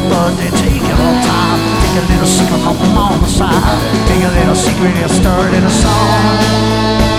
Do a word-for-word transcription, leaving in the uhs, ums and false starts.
but they take a little time. Take a little secret from on the side. Take a little secret and start in a song.